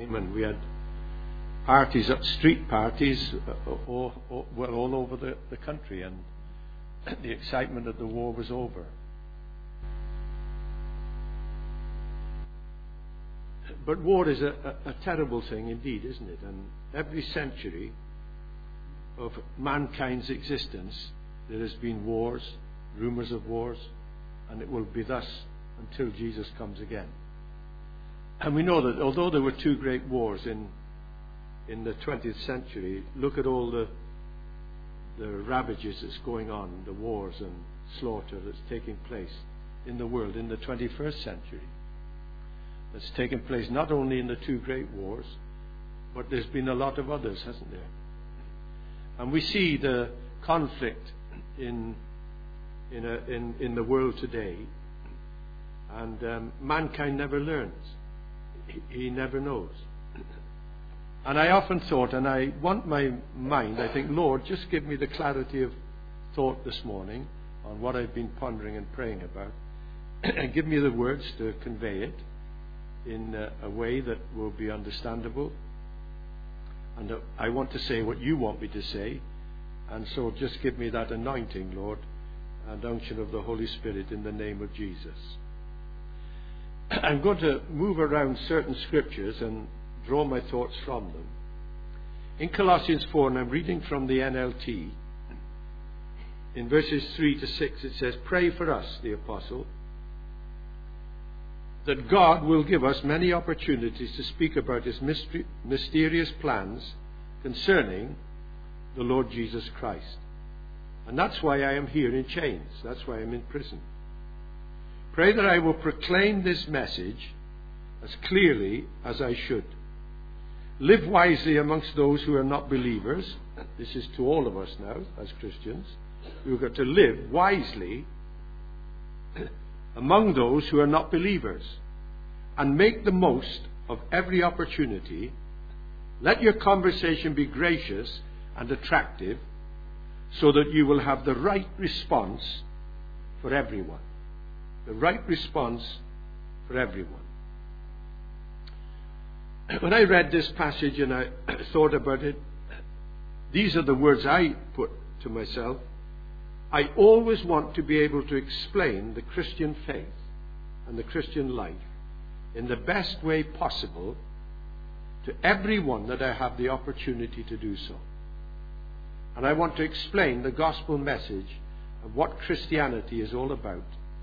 And we had parties, street parties, all over the country, and the excitement of the war was over. But war is a terrible thing indeed, isn't it? And every century of mankind's existence, there has been wars, rumours of wars, and it will be thus until Jesus comes again. And we know that although there were two great wars in the 20th century, look at all the ravages that's going on, the wars and slaughter that's taking place in the world in the 21st century. That's taken place not only in the two great wars, but there's been a lot of others, hasn't there? And we see the conflict in the world today, and mankind never learns. He never knows. And I often thought, and I want my mind, I think, Lord, just give me the clarity of thought this morning on what I've been pondering and praying about, and give me the words to convey it in a way that will be understandable. And I want to say what you want me to say, and so just give me that anointing, Lord, and unction of the Holy Spirit in the name of Jesus. I'm going to move around certain scriptures and draw my thoughts from them. In Colossians 4, and I'm reading from the NLT, in verses 3 to 6, it says, "Pray for us," the apostle, "that God will give us many opportunities to speak about His mysterious plans concerning the Lord Jesus Christ." And that's why I am here in chains. That's why I'm in prison. "Pray that I will proclaim this message as clearly as I should. Live wisely amongst those who are not believers." This is to all of us now as Christians. We've got to live wisely among those who are not believers, and make the most of every opportunity. Let your conversation be gracious and attractive, so that you will have the right response for everyone. The right response for everyone. When I read this passage and I thought about it, these are the words I put to myself. I always want to be able to explain the Christian faith and the Christian life in the best way possible to everyone that I have the opportunity to do so. And I want to explain the gospel message of what Christianity is all about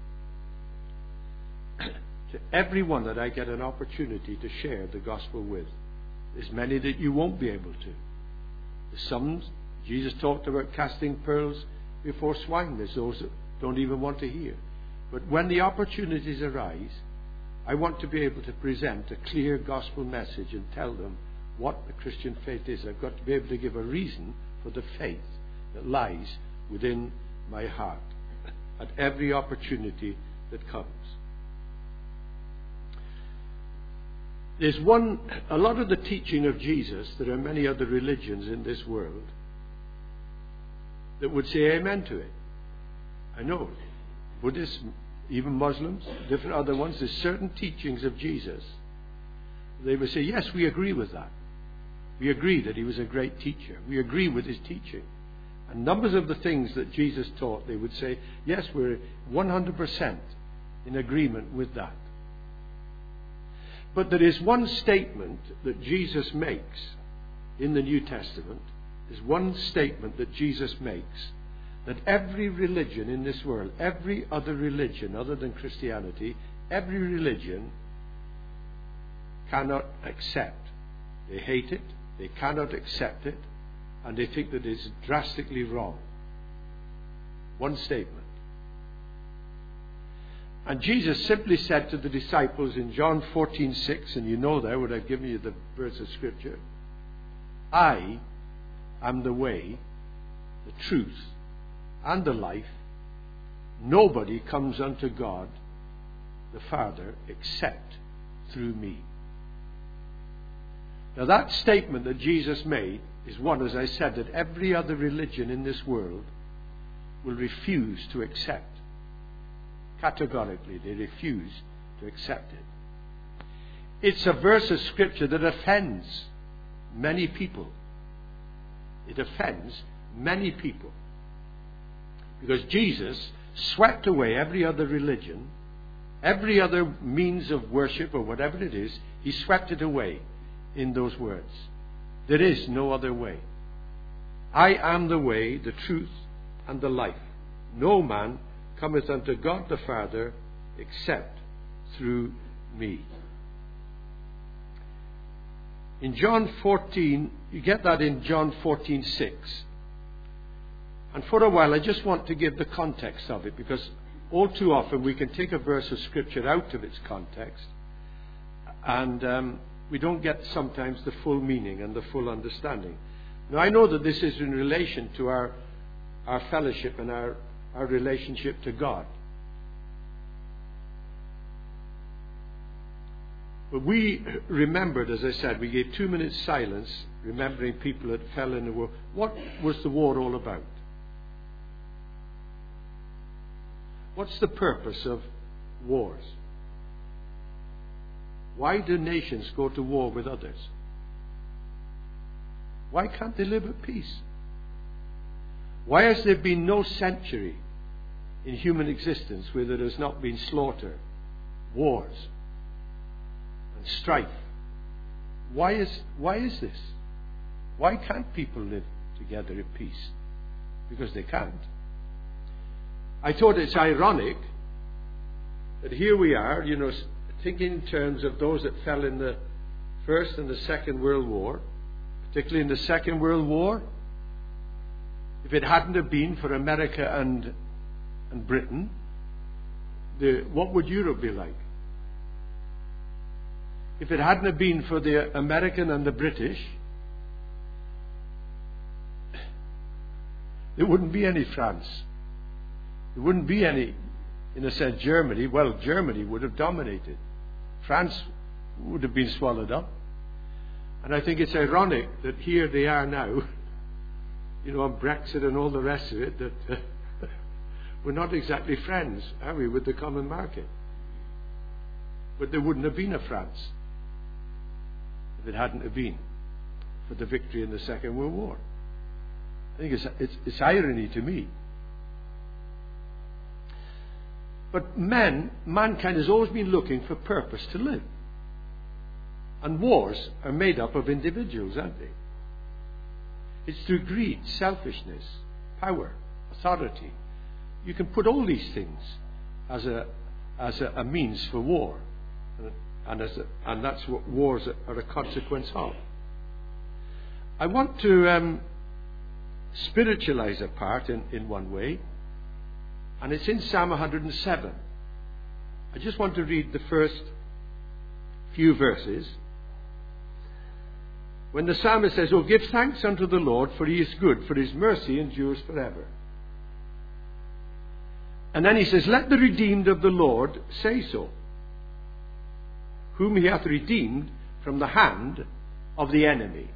to everyone that I get an opportunity to share the gospel with. There's many that you won't be able to. There's some, Jesus talked about casting pearls before swine. There's those that don't even want to hear. But when the opportunities arise, I want to be able to present a clear gospel message and tell them what the Christian faith is. I've got to be able to give a reason for the faith that lies within my heart at every opportunity that comes. There's a lot of the teaching of Jesus, there are many other religions in this world that would say amen to it. I know, Buddhists, even Muslims, different other ones, there's certain teachings of Jesus. They would say, yes, we agree with that. We agree that He was a great teacher. We agree with His teaching. And numbers of the things that Jesus taught, they would say, yes, we're 100% in agreement with that. But there is one statement that Jesus makes in the New Testament. There's one statement that Jesus makes that every religion in this world, every other religion other than Christianity, every religion cannot accept. They hate it, they cannot accept it, and they think that it's drastically wrong. One statement. And Jesus simply said to the disciples in John 14:6, and you know there where I've given you the verse of Scripture, I am the way, the truth, and the life. Nobody comes unto God, the Father, except through me. Now that statement that Jesus made is one, as I said, that every other religion in this world will refuse to accept. Categorically, they refuse to accept it. it's a verse of Scripture that offends many people. It offends many people. Because Jesus swept away every other religion, every other means of worship or whatever it is, he swept it away in those words. There is no other way. I am the way, the truth, and the life. No man cometh unto God the Father except through me. In John 14, you get that in John 14:6. And for a while I just want to give the context of it, because all too often we can take a verse of Scripture out of its context and we don't get sometimes the full meaning and the full understanding. Now I know that this is in relation to our fellowship and our relationship to God. But we remembered, as I said, we gave 2 minutes silence, remembering people that fell in the war. What was the war all about? What's the purpose of wars? Why do nations go to war with others? Why can't they live at peace? Why has there been no century in human existence where there has not been slaughter, wars, and strife? Why is this? Why can't people live together in peace? Because they can't. I thought it's ironic that here we are, thinking in terms of those that fell in the First and the Second World War, particularly in the Second World War. If it hadn't have been for America and Britain, what would Europe be like? If it hadn't have been for the American and the British, there wouldn't be any France. There wouldn't be any, in a sense, Germany. Well, Germany would have dominated. France would have been swallowed up. And I think it's ironic that here they are now, on Brexit and all the rest of it, that we're not exactly friends, are we, with the common market? But there wouldn't have been a France if it hadn't have been for the victory in the Second World War. I think it's irony to me. But mankind has always been looking for purpose to live. And wars are made up of individuals, aren't they? It's through greed, selfishness, power, authority. You can put all these things as a means for war. And that's what wars are a consequence of. I want to spiritualize a part in one way. And it's in Psalm 107. I just want to read the first few verses. When the psalmist says, "Oh, give thanks unto the Lord, for he is good, for his mercy endures forever." And then he says, "Let the redeemed of the Lord say so, whom he hath redeemed from the hand of the enemy."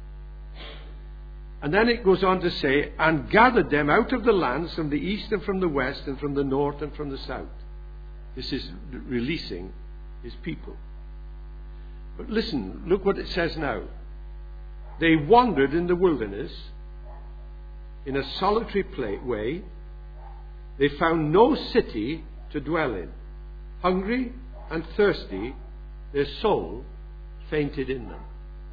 And then it goes on to say, "And gathered them out of the lands from the east and from the west and from the north and from the south." This is releasing his people. But listen, look what it says now. "They wandered in the wilderness in a solitary way. They found no city to dwell in. Hungry and thirsty, their soul fainted in them."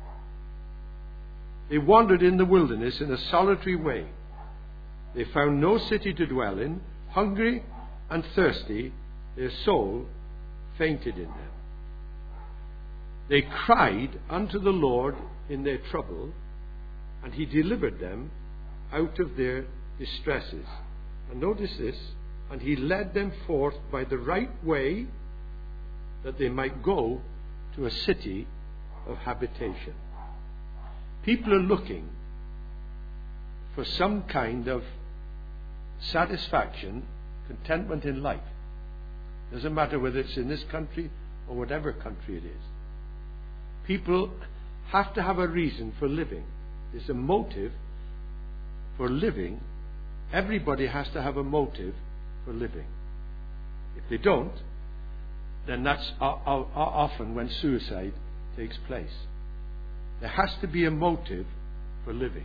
They wandered in the wilderness in a solitary way. They found no city to dwell in. Hungry and thirsty, their soul fainted in them. They cried unto the Lord in their trouble, and he delivered them out of their distresses. And notice this, "And he led them forth by the right way, that they might go to a city of habitation." People are looking for some kind of satisfaction, contentment in life. Doesn't matter whether it's in this country or whatever country it is. People have to have a reason for living. There's a motive for living. Everybody has to have a motive for living. If they don't, then that's often when suicide takes place. There has to be a motive for living.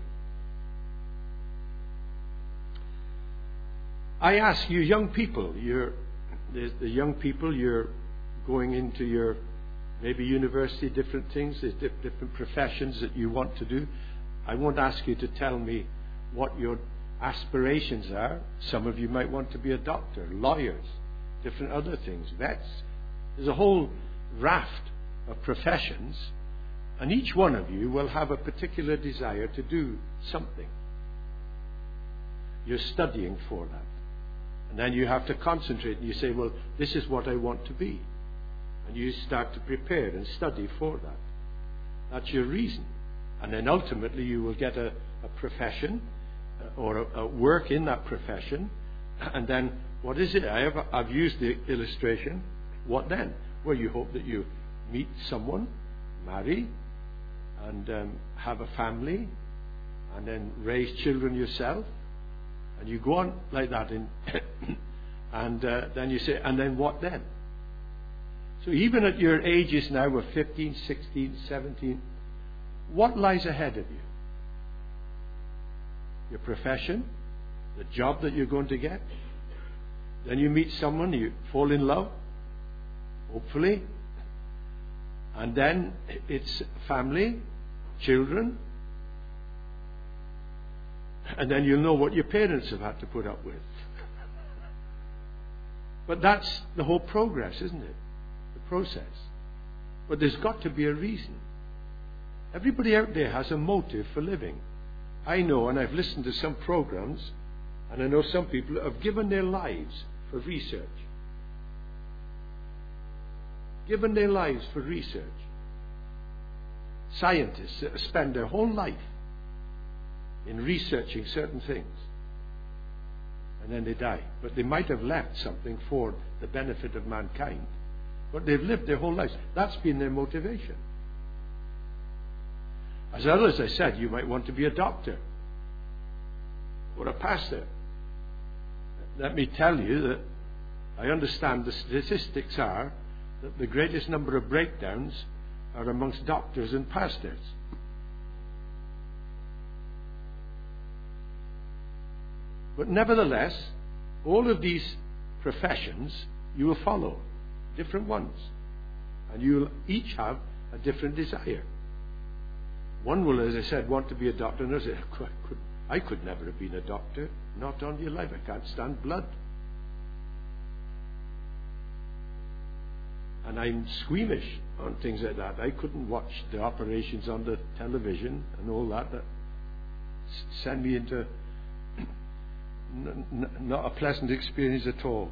I ask you, young people, you're going into your maybe university, different things, there's different professions that you want to do. I won't ask you to tell me what your aspirations are. Some of you might want to be a doctor, lawyers, different other things, vets. There's a whole raft of professions, and each one of you will have a particular desire to do something. You're studying for that. And then you have to concentrate and you say, well, this is what I want to be. And you start to prepare and study for that. That's your reason. And then ultimately you will get a profession or a work in that profession. And then what is it? I've used the illustration. What then? Well, you hope that you meet someone, marry, and have a family, and then raise children yourself. And you go on like that, and then you say, and then what then? So even at your ages now of 15, 16, 17, what lies ahead of you? Your profession, the job that you're going to get. Then you meet someone, you fall in love, hopefully. And then it's family, children. And then you'll know what your parents have had to put up with. But that's the whole progress, isn't it? The process. But there's got to be a reason. Everybody out there has a motive for living. I know, and I've listened to some programs, and I know some people have given their lives for research. Given their lives for research. Scientists that spend their whole life in researching certain things, and then they die. But they might have left something for the benefit of mankind. But they've lived their whole lives. That's been their motivation. As others, I said, you might want to be a doctor or a pastor. Let me tell you that I understand the statistics are that the greatest number of breakdowns are amongst doctors and pastors. But nevertheless, all of these professions you will follow, different ones. And you will each have a different desire. One will, as I said, want to be a doctor, and others say, I could never have been a doctor. Not on your life. I can't stand blood. And I'm squeamish on things like that. I couldn't watch the operations on the television and all that. That send me into not a pleasant experience at all.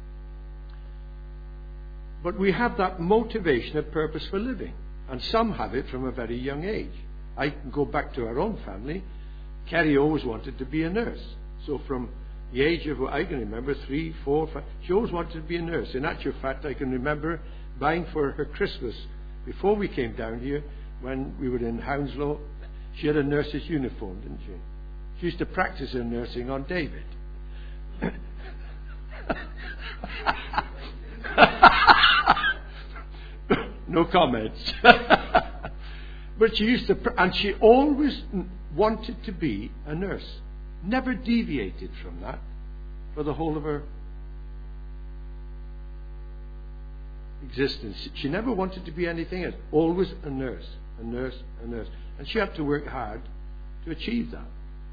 But we have that motivation and purpose for living. And some have it from a very young age. I can go back to our own family. Kerry always wanted to be a nurse. So from the age of, I can remember, 3, 4, 5, she always wanted to be a nurse. In actual fact, I can remember buying for her Christmas, before we came down here, when we were in Hounslow, she had a nurse's uniform, didn't she? She used to practice her nursing on David. No comments. But she used to, and she always wanted to be a nurse. Never deviated from that for the whole of her existence. She never wanted to be anything else. Always a nurse, a nurse, a nurse. And she had to work hard to achieve that.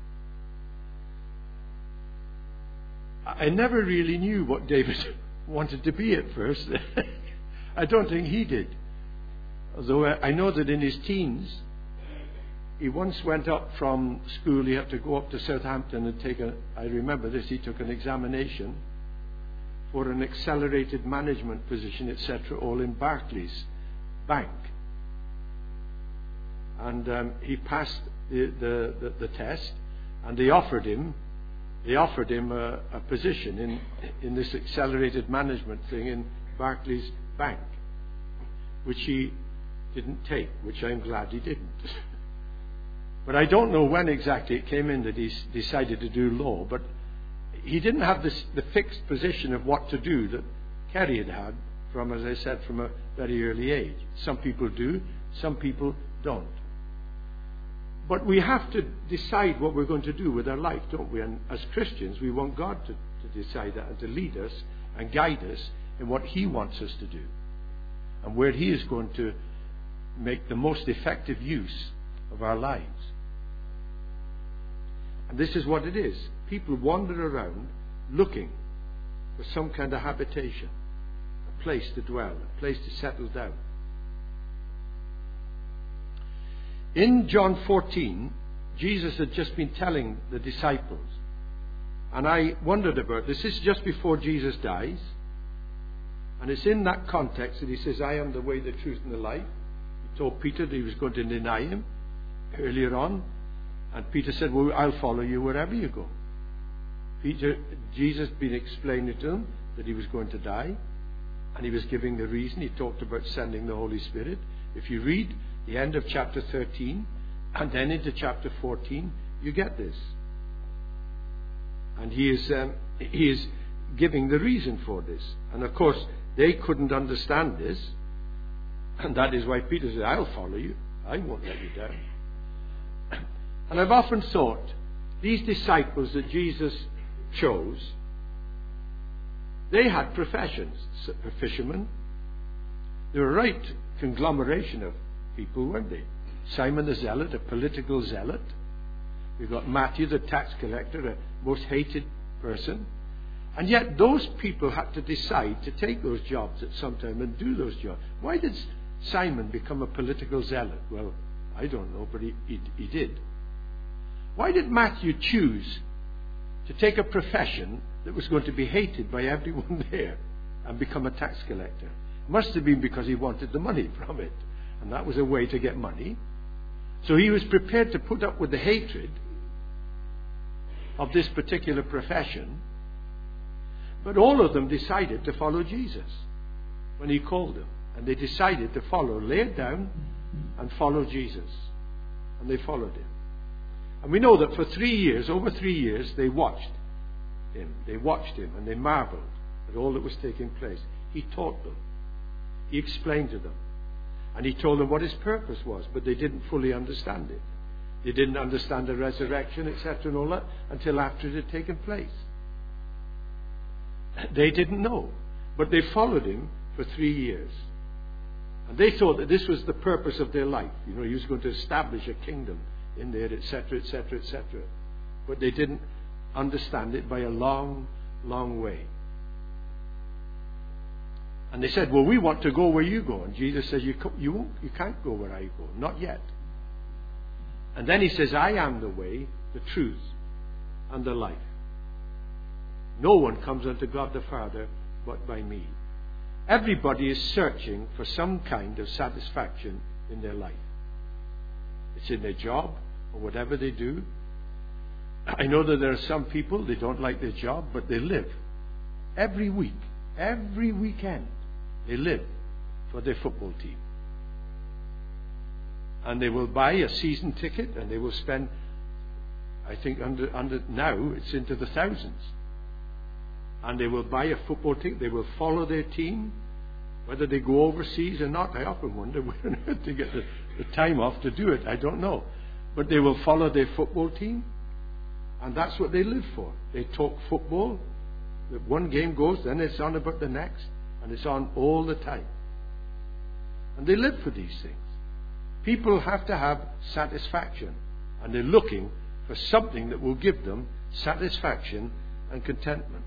I never really knew what David wanted to be at first. I don't think he did. Although I know that in his teens, he once went up from school, he had to go up to Southampton and I remember this, he took an examination for an accelerated management position, etc., all in Barclays Bank. And he passed the test, and they offered him a position in this accelerated management thing in Barclays Bank, which he didn't take, which I'm glad he didn't. But I don't know when exactly it came in that he decided to do law, but he didn't have the fixed position of what to do that Kerry had from, as I said, from a very early age. Some people do, some people don't. But we have to decide what we're going to do with our life, don't we? And as Christians, we want God to decide that and to lead us and guide us in what He wants us to do and where He is going to make the most effective use of our lives. And this is what it is. People wander around looking for some kind of habitation, a place to dwell, a place to settle down. In John 14, Jesus had just been telling the disciples, and I wondered about this. This is just before Jesus dies, and it's in that context that He says, I am the way, the truth, and the life. He told Peter that He was going to deny Him earlier on, and Peter said, well, I'll follow you wherever you go. Jesus had been explaining to him that He was going to die, and He was giving the reason. He talked about sending the Holy Spirit. If you read the end of chapter 13 and then into chapter 14, you get this. And He is giving the reason for this. And of course, they couldn't understand this. And that is why Peter said, I'll follow you. I won't let you down. And I've often thought, these disciples that Jesus chose, they had professions. Fishermen. They were a right conglomeration of people, weren't they? Simon the Zealot, a political zealot. We've got Matthew the tax collector, a most hated person. And yet those people had to decide to take those jobs at some time and do those jobs. Why did Simon become a political zealot? Well, I don't know, but he did. Why did Matthew choose to take a profession that was going to be hated by everyone there and become a tax collector? It must have been because he wanted the money from it. And that was a way to get money. So he was prepared to put up with the hatred of this particular profession. But all of them decided to follow Jesus when He called them. And they decided to follow, lay it down and follow Jesus. And they followed Him. And we know that for 3 years, over 3 years, they watched Him. They watched Him and they marveled at all that was taking place. He taught them. He explained to them. And He told them what His purpose was, but they didn't fully understand it. They didn't understand the resurrection, etc. and all that until after it had taken place. They didn't know. But they followed Him for 3 years. And they thought that this was the purpose of their life. You know, He was going to establish a kingdom in there, etc., etc., etc. But they didn't understand it by a long, long way. And they said, well, we want to go where you go. And Jesus says, you can't go where I go. Not yet. And then He says, I am the way, the truth, and the life. No one comes unto God the Father but by me. Everybody is searching for some kind of satisfaction in their life. It's in their job or whatever they do. I know that there are some people, they don't like their job, but they live every week, every weekend. They live for their football team. And they will buy a season ticket and they will spend, I think under now it's into the thousands. And they will buy a football ticket. They will follow their team. Whether they go overseas or not, I often wonder where on earth they get the time off to do it. I don't know. But they will follow their football team. And that's what they live for. They talk football. One game goes, then it's on about the next. And it's on all the time. And they live for these things. People have to have satisfaction. And they're looking for something that will give them satisfaction and contentment.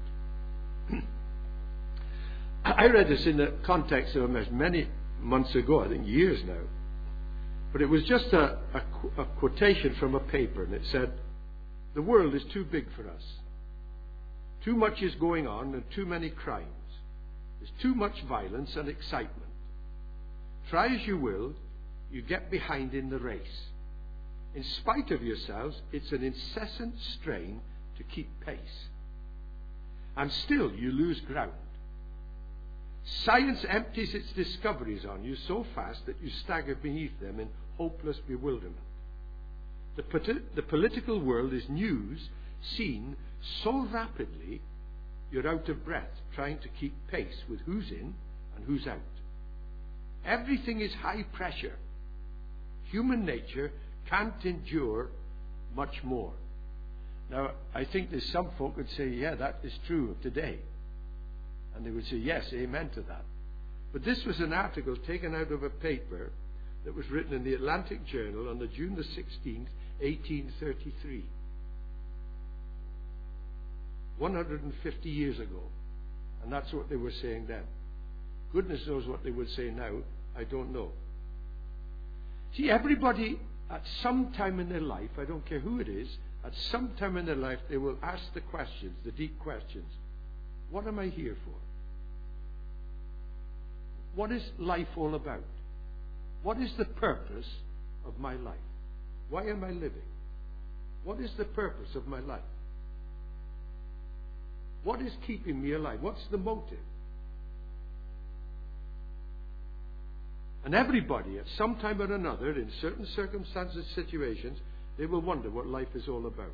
I read this in the context of a message many months ago, I think years now. But it was just a quotation from a paper, and it said, the world is too big for us. Too much is going on and too many crimes. There's too much violence and excitement. Try as you will, you get behind in the race. In spite of yourselves, it's an incessant strain to keep pace. And still you lose ground. Science empties its discoveries on you so fast that you stagger beneath them in hopeless bewilderment. The political world is news seen so rapidly you're out of breath trying to keep pace with who's in and who's out. Everything is high pressure. Human nature can't endure much more. Now, I think there's some folk would say, yeah, that is true of today. And they would say, yes, amen to that. But this was an article taken out of a paper that was written in the Atlantic Journal on the June the 16th, 1833. 150 years ago. And that's what they were saying then. Goodness knows what they would say now. I don't know. See, everybody at some time in their life, I don't care who it is, at some time in their life they will ask the questions, the deep questions. What am I here for? What is life all about? What is the purpose of my life? Why am I living? What is the purpose of my life? What is keeping me alive? What's the motive? And everybody, at some time or another, in certain circumstances, situations, they will wonder what life is all about.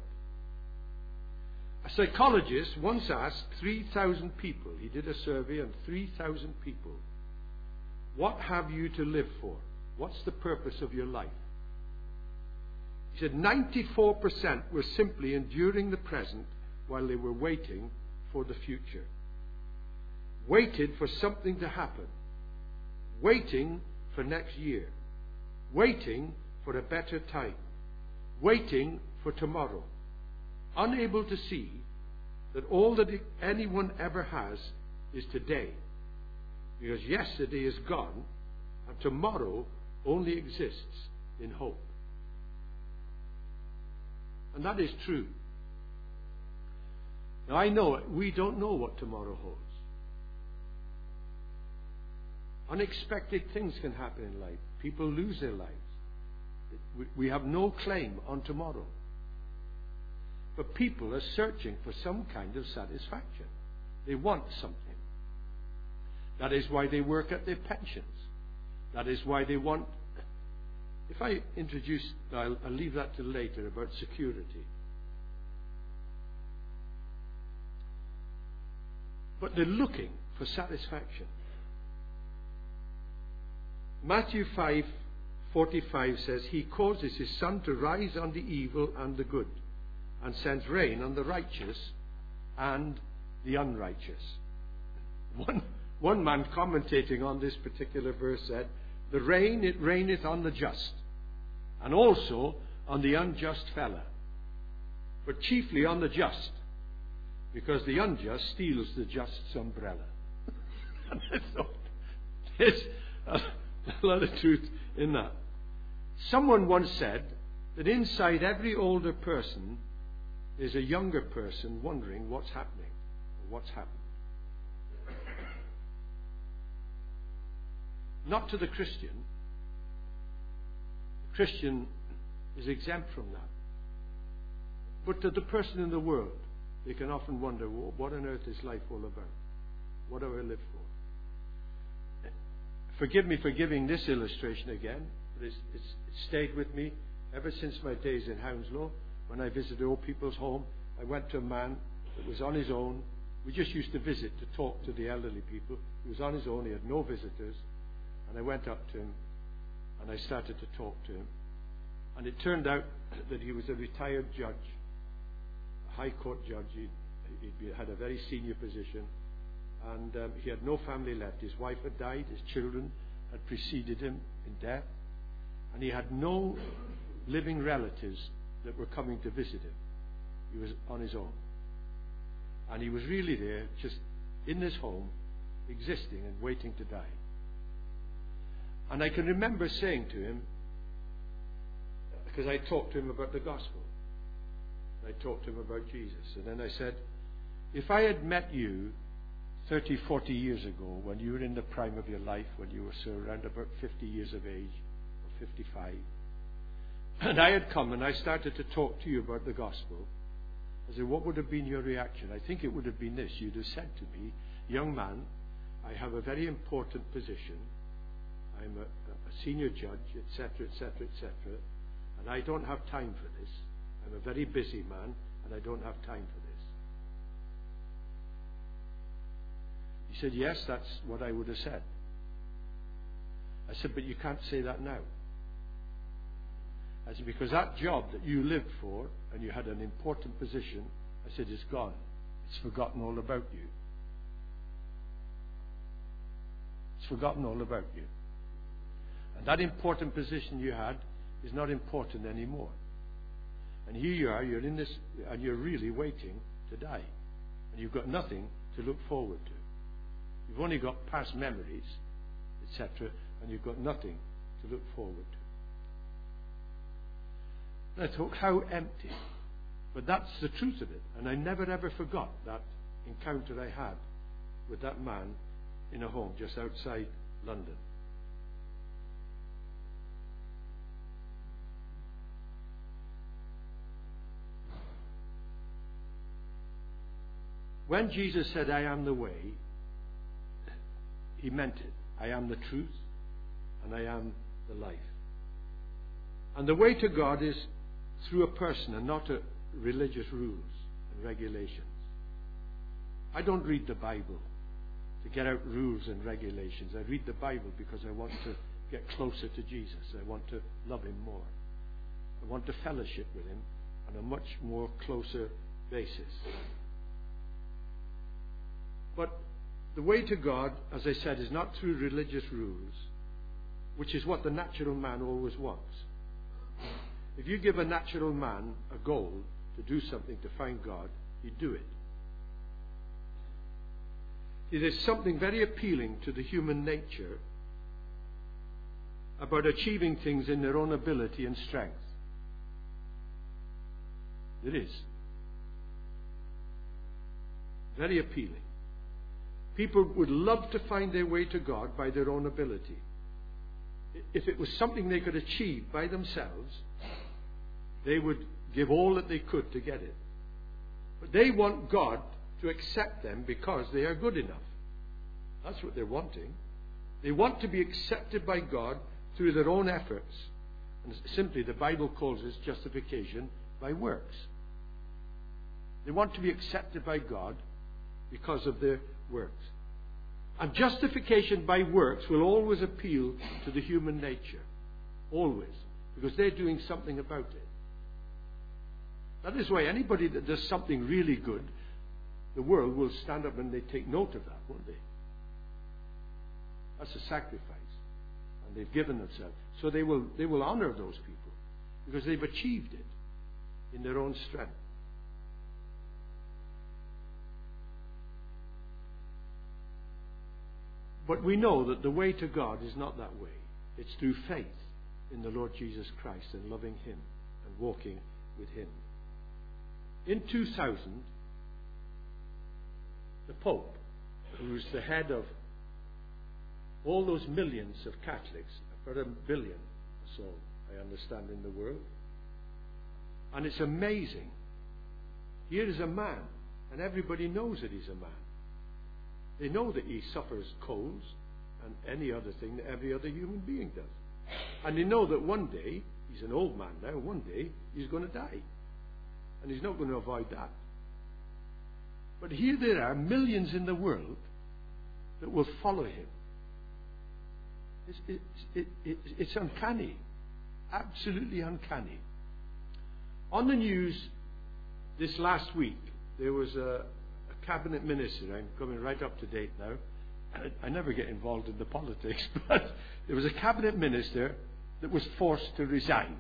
A psychologist once asked 3,000 people, he did a survey on 3,000 people, what have you to live for? What's the purpose of your life? He said 94% were simply enduring the present while they were waiting for the future. Waited for something to happen. Waiting for next year. Waiting for a better time. Waiting for tomorrow. Unable to see that all that anyone ever has is today. Because yesterday is gone and tomorrow only exists in hope. And that is true. Now I know we don't know what tomorrow holds. Unexpected things can happen in life. People lose their lives. We have no claim on tomorrow. But people are searching for some kind of satisfaction. They want something. That is why they work at their pensions. That is why they want... If I introduce... I'll leave that till later about security. But they're looking for satisfaction. Matthew 5:45 says, He causes His sun to rise on the evil and the good, and sends rain on the righteous and the unrighteous. One man commentating on this particular verse said, The rain, it raineth on the just, and also on the unjust fella, but chiefly on the just, because the unjust steals the just's umbrella. And I thought, there's a lot of truth in that. Someone once said that inside every older person is a younger person wondering what's happening, or what's happened. Not to the Christian. The Christian is exempt from that. But to the person in the world, they can often wonder, well, what on earth is life all about? What do I live for? Forgive me for giving this illustration again, but it's stayed with me ever since my days in Hounslow. When I visited old people's home, I went to a man that was on his own. We just used to visit to talk to the elderly people. He was on his own, he had no visitors. And I went up to him and I started to talk to him. And it turned out that he was a retired judge, a high court judge. He had a very senior position. And he had no family left. His wife had died. His children had preceded him in death. And he had no living relatives that were coming to visit him. He was on his own. And he was really there, just in this home, existing and waiting to die. And I can remember saying to him, because I talked to him about the gospel, I talked to him about Jesus, and then I said, if I had met you 30, 40 years ago, when you were in the prime of your life, when you were around about 50 years of age, or 55, and I had come and I started to talk to you about the gospel, I said, what would have been your reaction? I think it would have been this. You'd have said to me, young man, I have a very important position. I'm a senior judge, etc., etc., etc., and I don't have time for this. I'm a very busy man, and I don't have time for this. He said, yes, that's what I would have said. I said, but you can't say that now. I said, because that job that you lived for and you had an important position, I said, it's gone. It's forgotten all about you. It's forgotten all about you. And that important position you had is not important anymore. And here you are, you're in this, and you're really waiting to die. And you've got nothing to look forward to. You've only got past memories, etc., and you've got nothing to look forward to. And I thought, how empty. But that's the truth of it. And I never ever forgot that encounter I had with that man in a home just outside London. When Jesus said, I am the way, he meant it. I am the truth, and I am the life. And the way to God is through a person and not religious rules and regulations. I don't read the Bible to get out rules and regulations. I read the Bible because I want to get closer to Jesus. I want to love him more. I want to fellowship with him on a much more closer basis. But the way to God, as I said, is not through religious rules, which is what the natural man always wants. If you give a natural man a goal to do something to find God, he'd do it. It is something very appealing to the human nature about achieving things in their own ability and strength. It is. Very appealing. People would love to find their way to God by their own ability. If it was something they could achieve by themselves, they would give all that they could to get it. But they want God to accept them because they are good enough. That's what they're wanting. They want to be accepted by God through their own efforts. And simply, the Bible calls this justification by works. They want to be accepted by God because of their works. And justification by works will always appeal to the human nature. Always. Because they're doing something about it. That is why anybody that does something really good, the world will stand up and they take note of that, won't they? That's a sacrifice. And they've given themselves. So they will honor those people because they've achieved it in their own strength. But we know that the way to God is not that way. It's through faith in the Lord Jesus Christ and loving him and walking with him. In 2000, the Pope, who's the head of all those millions of Catholics, about 1 billion or so, I understand, in the world. And it's amazing. Here is a man, and everybody knows that he's a man. They know that he suffers colds and any other thing that every other human being does. And they know that one day, he's an old man now, one day he's going to die. And he's not going to avoid that. But here there are millions in the world that will follow him. It's uncanny. Absolutely uncanny. On the news this last week, there was a cabinet minister. I'm coming right up to date now. I never get involved in the politics, but there was a cabinet minister that was forced to resign.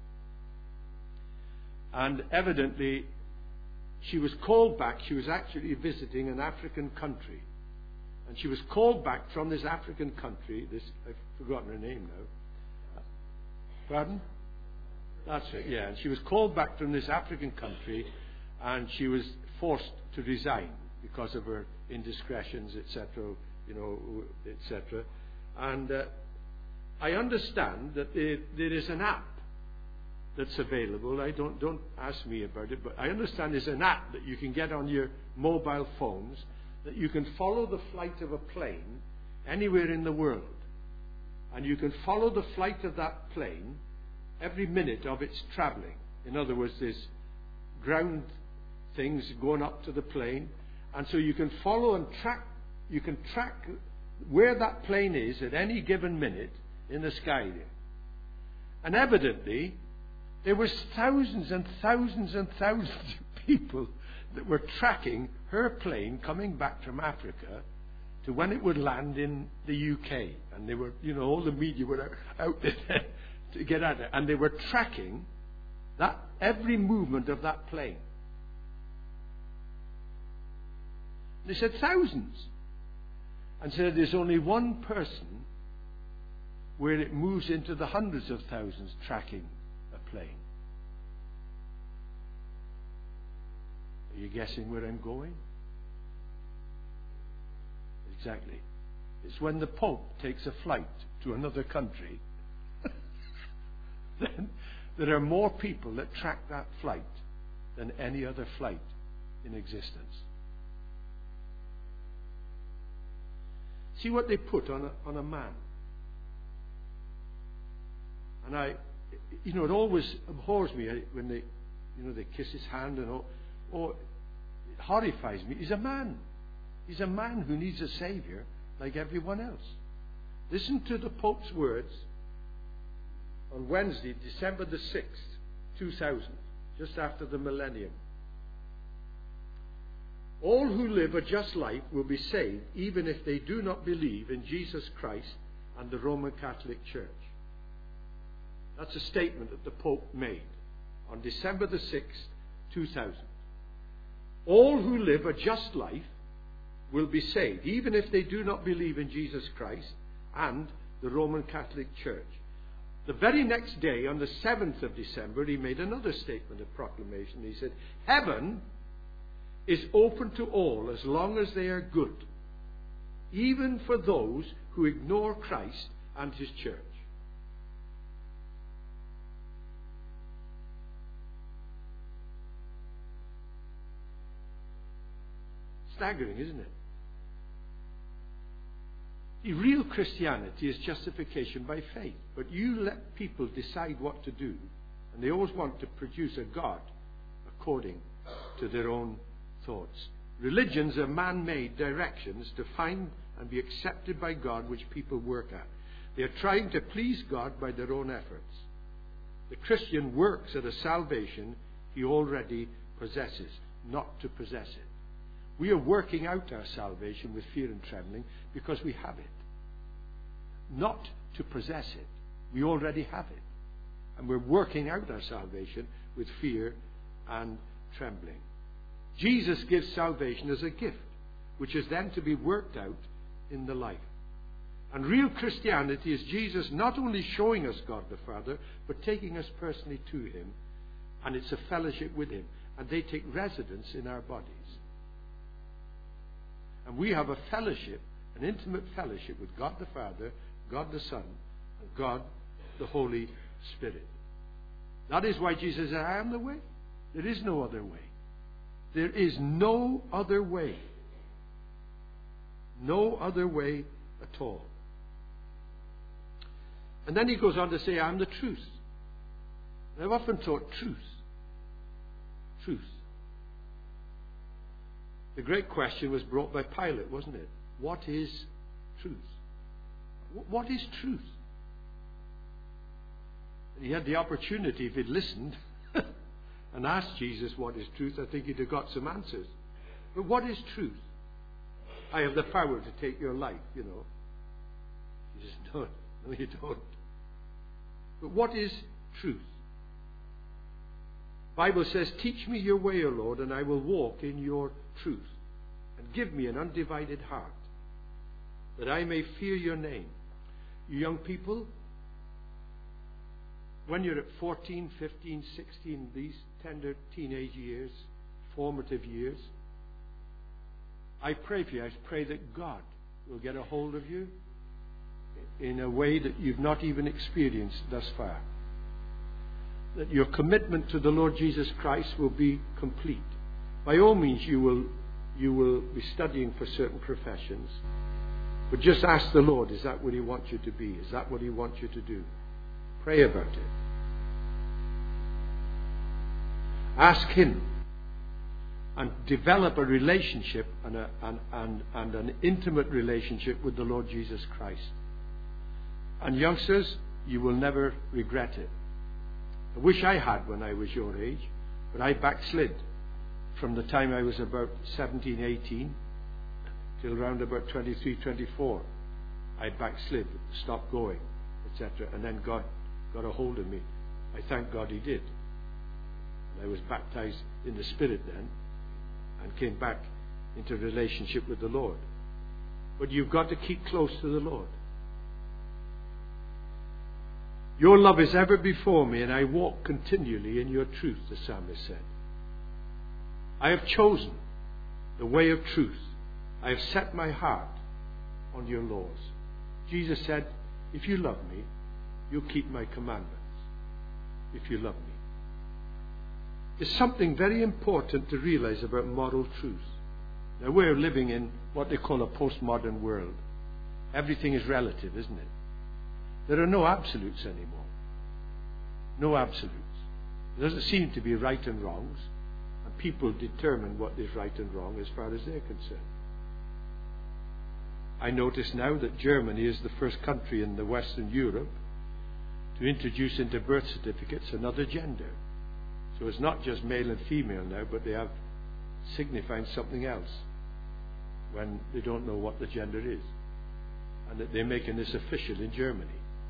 And evidently, she was called back. She was actually visiting an African country. And she was called back from this African country. I've forgotten her name now. Pardon? That's it, yeah. And she was called back from this African country, and she was forced to resign because of her indiscretions, etc., etc. And I understand that there is an app that's available. Don't ask me about it, but I understand there's an app that you can get on your mobile phones that you can follow the flight of a plane anywhere in the world. And you can follow the flight of that plane every minute of its travelling. In other words, there's ground things going up to the plane, and so you can follow and track. You can track where that plane is at any given minute, in the sky there. And evidently, there were thousands and thousands and thousands of people that were tracking her plane coming back from Africa to when it would land in the UK. And they were, all the media were out there to get at it. And they were tracking that every movement of that plane. They said thousands. And said there's only one person where it moves into the hundreds of thousands tracking a plane. Are you guessing where I'm going? Exactly. It's when the Pope takes a flight to another country, then there are more people that track that flight than any other flight in existence. See what they put on a man. And it always abhors me when they kiss his hand and all. Or it horrifies me. He's a man. He's a man who needs a Savior like everyone else. Listen to the Pope's words on Wednesday, December the 6th, 2000, just after the millennium. All who live a just life will be saved, even if they do not believe in Jesus Christ and the Roman Catholic Church. That's a statement that the Pope made on December the 6th, 2000. All who live a just life will be saved, even if they do not believe in Jesus Christ and the Roman Catholic Church. The very next day, on the 7th of December, he made another statement of proclamation. He said, heaven is open to all as long as they are good, even for those who ignore Christ and his church. Staggering, isn't it? The real Christianity is justification by faith. But you let people decide what to do, and they always want to produce a God according to their own thoughts. Religions are man-made directions to find and be accepted by God, which people work at. They are trying to please God by their own efforts. The Christian works at a salvation he already possesses, not to possess it. We are working out our salvation with fear and trembling because we have it. Not to possess it. We already have it. And we're working out our salvation with fear and trembling. Jesus gives salvation as a gift, which is then to be worked out in the life. And real Christianity is Jesus not only showing us God the Father, but taking us personally to him. And it's a fellowship with him. And they take residence in our bodies. And we have a fellowship, an intimate fellowship with God the Father, God the Son, and God the Holy Spirit. That is why Jesus said, I am the way. There is no other way. There is no other way. No other way at all. And then he goes on to say, I am the truth. I've often taught truth. Truth. The great question was brought by Pilate, wasn't it? What is truth? What is truth? And he had the opportunity, if he'd listened and asked Jesus what is truth, I think he'd have got some answers. But what is truth? I have the power to take your life, you know. He says, no, you don't. But what is truth? The Bible says, teach me your way, O Lord, and I will walk in your truth. And give me an undivided heart, that I may fear your name. You young people, when you're at 14, 15, 16, these tender teenage years, formative years, I pray for you. I pray that God will get a hold of you in a way that you've not even experienced thus far. That your commitment to the Lord Jesus Christ will be complete. By all means, you will be studying for certain professions. But just ask the Lord, is that what he wants you to be? Is that what he wants you to do? Pray about it. Ask him. And develop a relationship and an intimate relationship with the Lord Jesus Christ. And youngsters, you will never regret it. I wish I had when I was your age, but I backslid from the time I was about 17, 18 till around about 23, 24. I backslid, stopped going, etc. And then God got a hold of me. I thank God He did. I was baptized in the Spirit then and came back into relationship with the Lord. But you've got to keep close to the Lord. Your love is ever before me, and I walk continually in your truth, the psalmist said. I have chosen the way of truth. I have set my heart on your laws. Jesus said, if you love me, you'll keep my commandments. If you love me. There's something very important to realize about moral truth. Now, we're living in what they call a postmodern world. Everything is relative, isn't it? There are no absolutes anymore. No absolutes. There doesn't seem to be right and wrongs, and people determine what is right and wrong as far as they're concerned. I notice now that Germany is the first country in the Western Europe to introduce into birth certificates another gender. So it's not just male and female now, but they have signifying something else when they don't know what the gender is. And that they're making this official in Germany.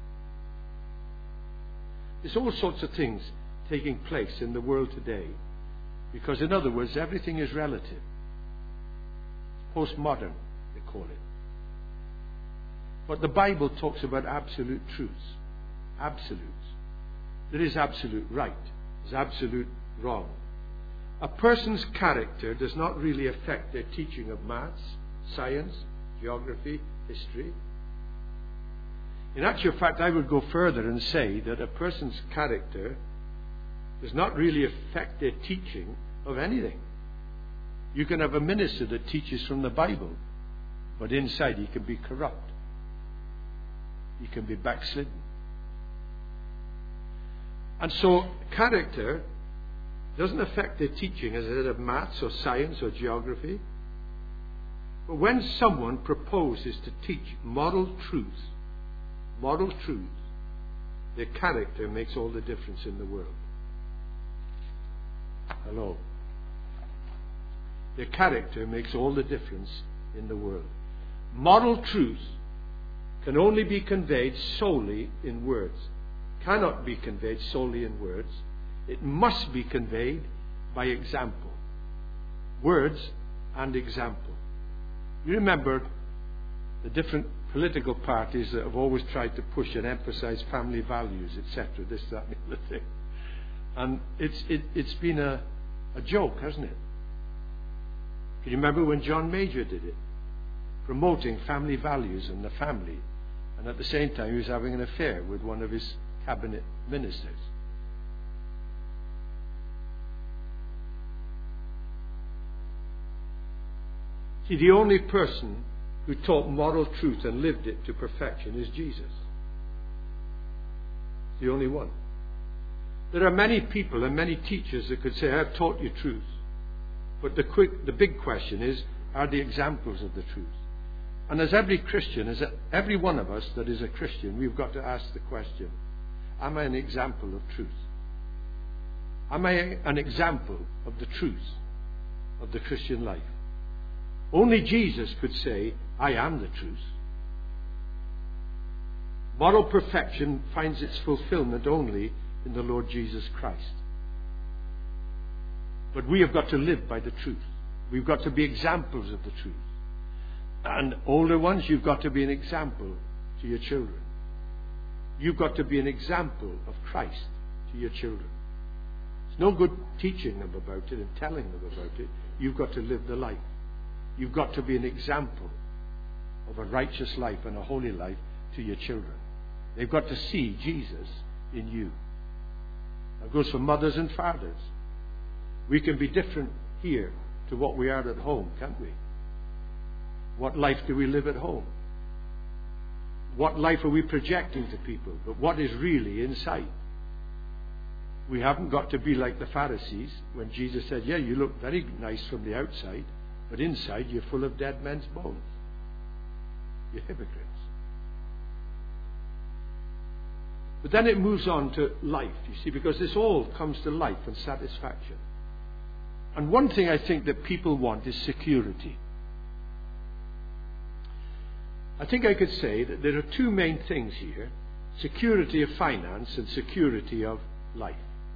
There's all sorts of things taking place in the world today. Because in other words, everything is relative. Postmodern, they call it. But the Bible talks about absolute truths. Absolutes. There is absolute right. There's absolute wrong. A person's character does not really affect their teaching of maths, science, geography, history. In actual fact, I would go further and say that a person's character does not really affect their teaching of anything. You can have a minister that teaches from the Bible, but inside he can be corrupt. He can be backslidden. And so character doesn't affect their teaching, as I said, of maths or science or geography. But when someone proposes to teach moral truths, their character makes all the difference in the world. Hello. Their character makes all the difference in the world. Moral truth can only be conveyed solely in words. Cannot be conveyed solely in words. It must be conveyed by example. Words and example. You remember the different political parties that have always tried to push and emphasize family values, etc., this, that, and the other thing. And it's been a joke, hasn't it? Can you remember when John Major did it? Promoting family values and the family. And at the same time, he was having an affair with one of his cabinet ministers. See, the only person who taught moral truth and lived it to perfection is Jesus. The only one. There are many people and many teachers that could say, I've taught you truth. But the big question is, are the examples of the truth? And as every Christian, as every one of us that is a Christian, we've got to ask the question, am I an example of truth? Am I an example of the truth of the Christian life? Only Jesus could say, I am the truth. Moral perfection finds its fulfillment only in the Lord Jesus Christ. But we have got to live by the truth. We've got to be examples of the truth. And older ones, you've got to be an example to your children. You've got to be an example of Christ to your children. It's no good teaching them about it and telling them about it. You've got to live the life. You've got to be an example of a righteous life and a holy life to your children. They've got to see Jesus in you. That goes for mothers and fathers. We can be different here to what we are at home, can't we? What life do we live at home? What life are we projecting to people? But what is really inside? We haven't got to be like the Pharisees when Jesus said, yeah, you look very nice from the outside, but inside you're full of dead men's bones. You're hypocrites. But then it moves on to life, you see, because this all comes to life and satisfaction. And one thing I think that people want is security. I think I could say that there are two main things here: security of finance and security of life.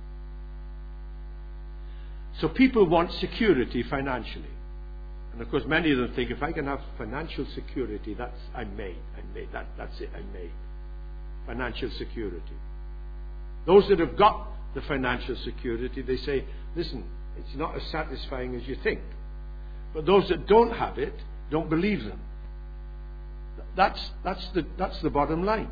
So people want security financially. And of course many of them think, if I can have financial security, I'm made. That's it, I'm made. Financial security. Those that have got the financial security, they say, listen, it's not as satisfying as you think. But those that don't have it, don't believe them. That's the bottom line.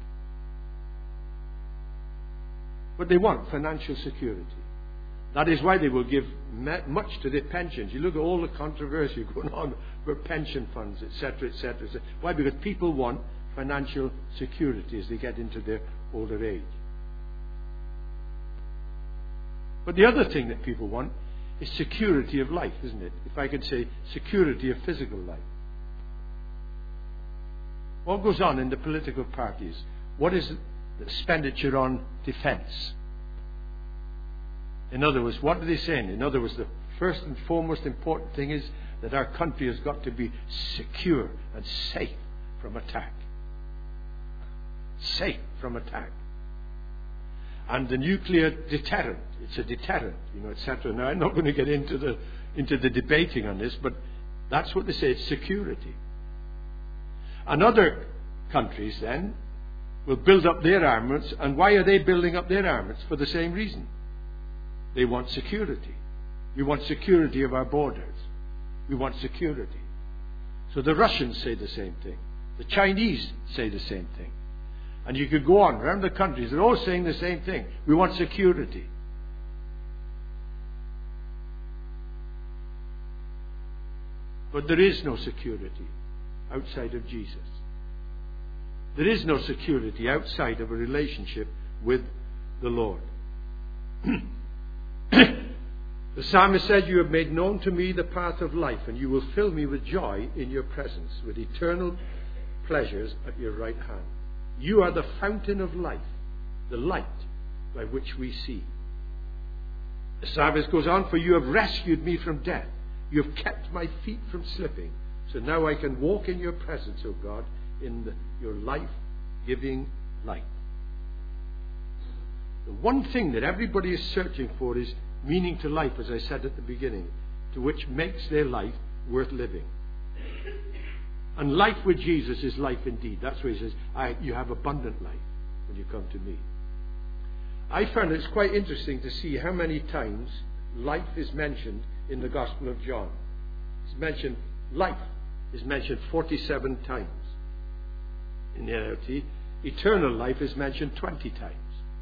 But they want financial security. That is why they will give much to their pensions. You look at all the controversy going on about pension funds, etc., etc. Why? Because people want financial security as they get into their older age. But the other thing that people want is security of life, isn't it? If I could say security of physical life. What goes on in the political parties? What is the expenditure on defence? In other words, what are they saying? In other words, the first and foremost important thing is that our country has got to be secure and safe from attack. Safe from attack. And the nuclear deterrent, it's a deterrent, etc. Now, I'm not going to get into the debating on this, but that's what they say, it's security. And other countries then will build up their armaments. And why are they building up their armaments? For the same reason. They want security. We want security of our borders. We want security. So the Russians say the same thing. The Chinese say the same thing. And you could go on around the countries. They're all saying the same thing. We want security. But there is no security outside of Jesus. There is no security outside of a relationship with the Lord. The psalmist said, "You have made known to me the path of life, and you will fill me with joy in your presence, with eternal pleasures at your right hand. You are the fountain of life, the light by which we see." The psalmist goes on, "For you have rescued me from death. You have kept my feet from slipping. So now I can walk in your presence, O God, in your life-giving light." The one thing that everybody is searching for is meaning to life, as I said at the beginning, to which makes their life worth living. And life with Jesus is life indeed. That's where he says, you have abundant life when you come to me. I found it's quite interesting to see how many times life is mentioned in the Gospel of John. It's mentioned, life is mentioned 47 times in the NLT. Eternal life is mentioned 20 times.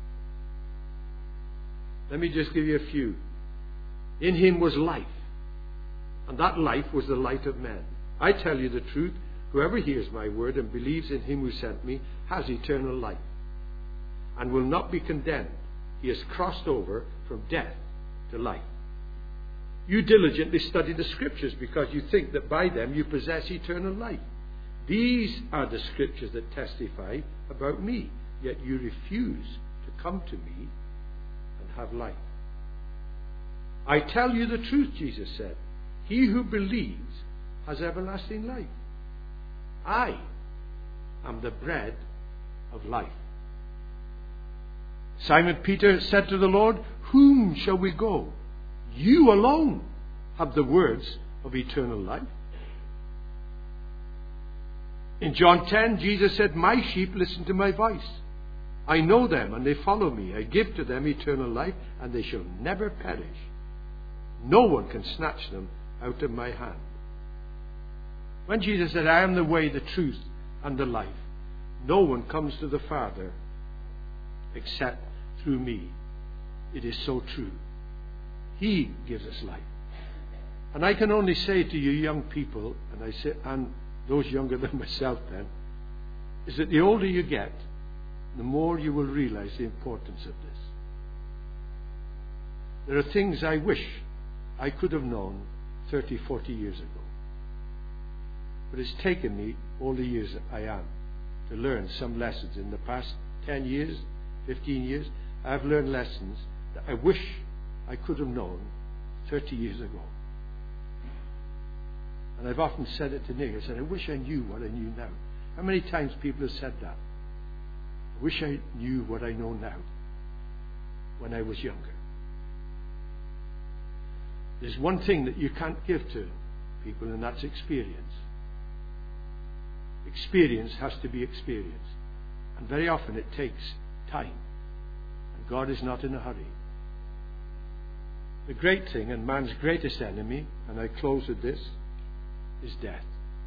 Let me just give you a few. In him was life, and that life was the light of men. I tell you the truth, whoever hears my word and believes in him who sent me has eternal life, and will not be condemned. He has crossed over from death to life. You diligently study the Scriptures because you think that by them you possess eternal life. These are the Scriptures that testify about me, yet you refuse to come to me and have life. I tell you the truth, Jesus said. He who believes has everlasting life. I am the bread of life. Simon Peter said to the Lord, "Whom shall we go? You alone have the words of eternal life." In John 10, Jesus said, "My sheep listen to my voice. I know them and they follow me. I give to them eternal life and they shall never perish. No one can snatch them out of my hand." When Jesus said, "I am the way, the truth, and the life, no one comes to the Father except through me," it is so true. He gives us life. And I can only say to you young people, and those younger than myself then, is that the older you get, the more you will realize the importance of this. There are things I wish I could have known 30, 40 years ago. But it's taken me all the years that I am to learn some lessons. In the past 10 years, 15 years, I've learned lessons that I wish I could have known 30 years ago. And I've often said it to Nick. I said, I wish I knew what I knew now. How many times people have said that? I wish I knew what I know now when I was younger. There's one thing that you can't give to people, and that's experience. Experience has to be experienced. And very often it takes time. And God is not in a hurry. The great thing, and man's greatest enemy, and I close with this, is death.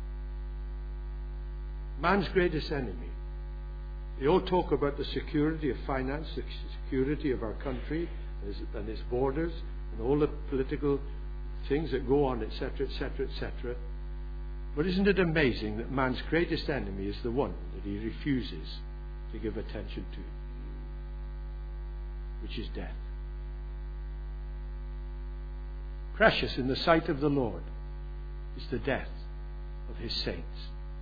Man's greatest enemy. They all talk about the security of finance, the security of our country and its borders, and all the political things that go on, etc., etc., etc. But isn't it amazing that man's greatest enemy is the one that he refuses to give attention to, which is death. Precious in the sight of the Lord is the death of his saints.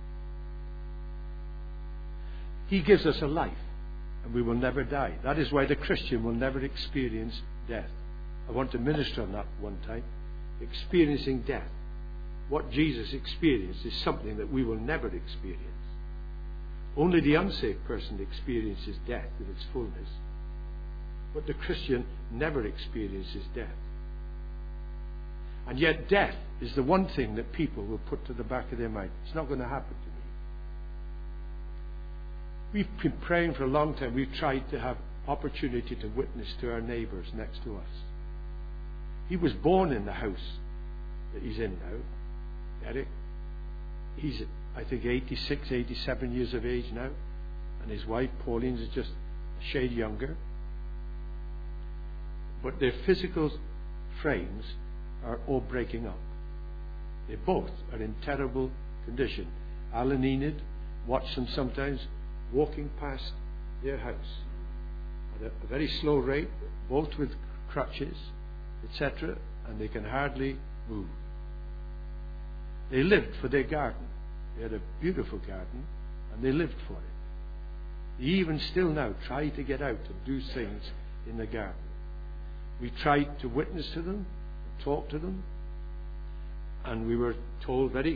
He gives us a life, and we will never die. That is why the Christian will never experience death. I want to minister on that one time. Experiencing death. What Jesus experienced is something that we will never experience. Only the unsaved person experiences death in its fullness. But the Christian never experiences death. And yet death is the one thing that people will put to the back of their mind. It's not going to happen to me. We've been praying for a long time. We've tried to have opportunity to witness to our neighbours next to us. He was born in the house that he's in now, Eric. He's, I think, 86, 87 years of age now. And his wife, Pauline, is just a shade younger. But their physical frames are all breaking up. They both are in terrible condition. Alan Enid watched them sometimes walking past their house at a very slow rate, both with crutches, etc., and they can hardly move. They lived for their garden. They had a beautiful garden, and they lived for it. They even still now try to get out and do things in the garden. We tried to witness to them, talk to them, and we were told very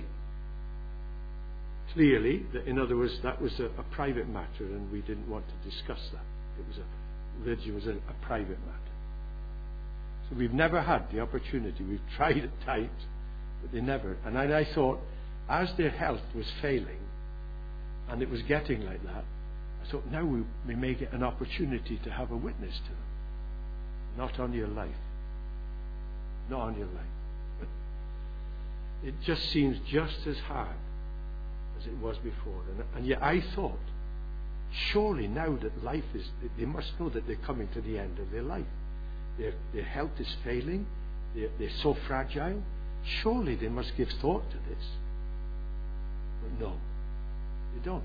clearly that, in other words, that was a private matter, and we didn't want to discuss that. Religion was a private matter. So we've never had the opportunity. We've tried at times, but they never. And I thought, as their health was failing, and it was getting like that, I thought, now we may get an opportunity to have a witness to them. Not on your life. Not on your life. But it just seems just as hard as it was before. And yet I thought, surely now that life is, they must know that they're coming to the end of their life. Their health is failing. They're so fragile. Surely they must give thought to this. But no, they don't.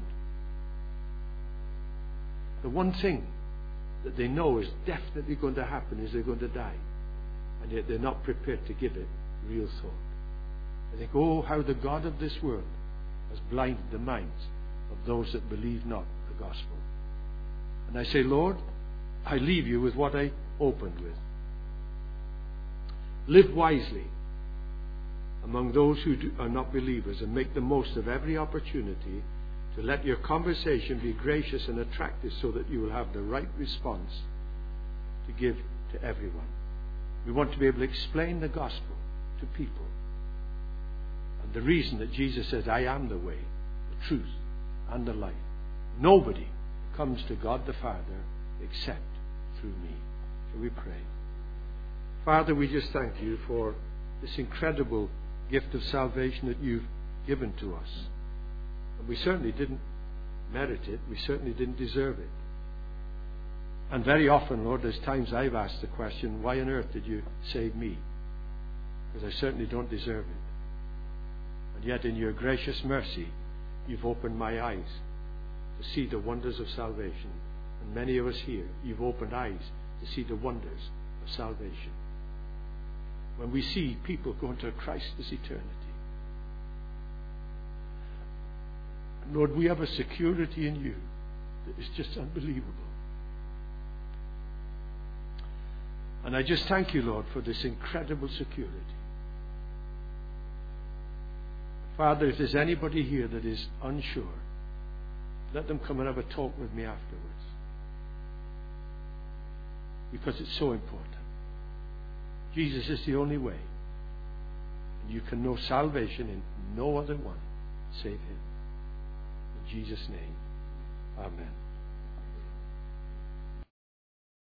The one thing that they know is definitely going to happen is they're going to die. And yet they're not prepared to give it real thought. I think, oh, how the God of this world has blinded the minds of those that believe not the gospel. And I say, Lord, I leave you with what I opened with. Live wisely among those who are not believers, and make the most of every opportunity to let your conversation be gracious and attractive, so that you will have the right response to give to everyone. We want to be able to explain the gospel to people. And the reason that Jesus says, I am the way, the truth, and the life. Nobody comes to God the Father except through me. Shall we pray? Father, we just thank you for this incredible gift of salvation that you've given to us. And we certainly didn't merit it. We certainly didn't deserve it. And very often, Lord, there's times I've asked the question, why on earth did you save me? Because I certainly don't deserve it. And yet in your gracious mercy, you've opened my eyes to see the wonders of salvation. And many of us here, you've opened eyes to see the wonders of salvation. When we see people going to Christless eternity. And Lord, we have a security in you that is just unbelievable. And I just thank you, Lord, for this incredible security. Father, if there's anybody here that is unsure, let them come and have a talk with me afterwards. Because it's so important. Jesus is the only way. And you can know salvation in no other one save Him. In Jesus' name, amen.